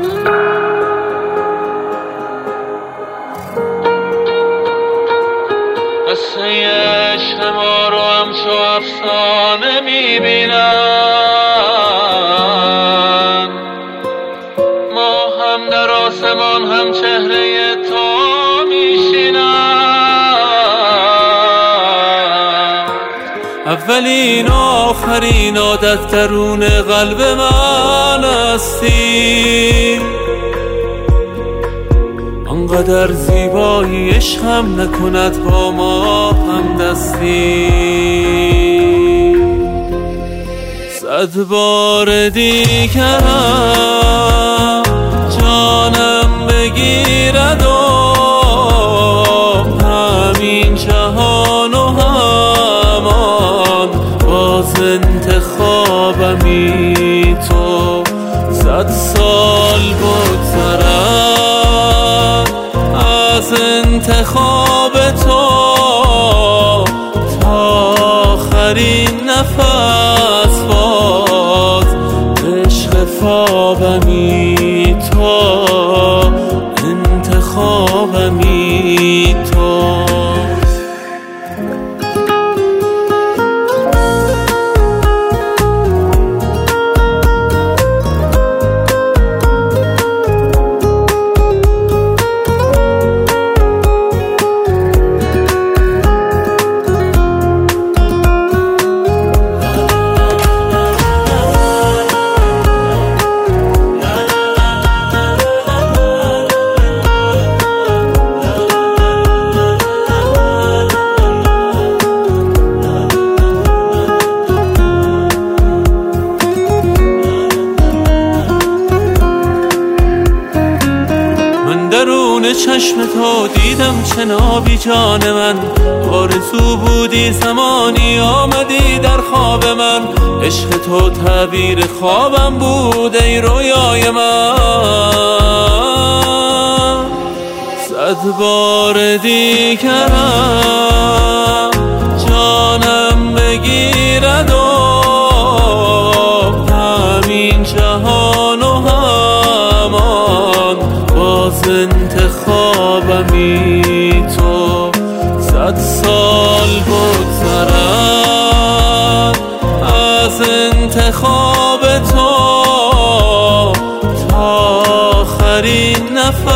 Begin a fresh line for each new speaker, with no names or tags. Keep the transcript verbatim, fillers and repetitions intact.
قصه عشق ما رو همچو افسانه میبینن، ما هم در آسمان هم چهره تو میشینن. اولین آخرین عادت درون قلب من هستی، انقدر زیبایی عشقم نکند با ما هم دستی. صد بار دیگرم جانم بگیرد و همین جهان و همان باز انتخابمی تو. صد سال بگذرد از انتخاب تو تا آخرین نفس باز عشق خوابمی تو، انتخابمی تو. درون چشم تو دیدم چنابی جان من، آرزو بودی زمانی آمدی در خواب من. عشق تو تعبیر خوابم بود ای رویای من. صد بار دیگرم جانم بگیرد و همین جهان و همان باز انتخابمی تو. صد سال بگذرد از انتخاب تو تا آخرین نفس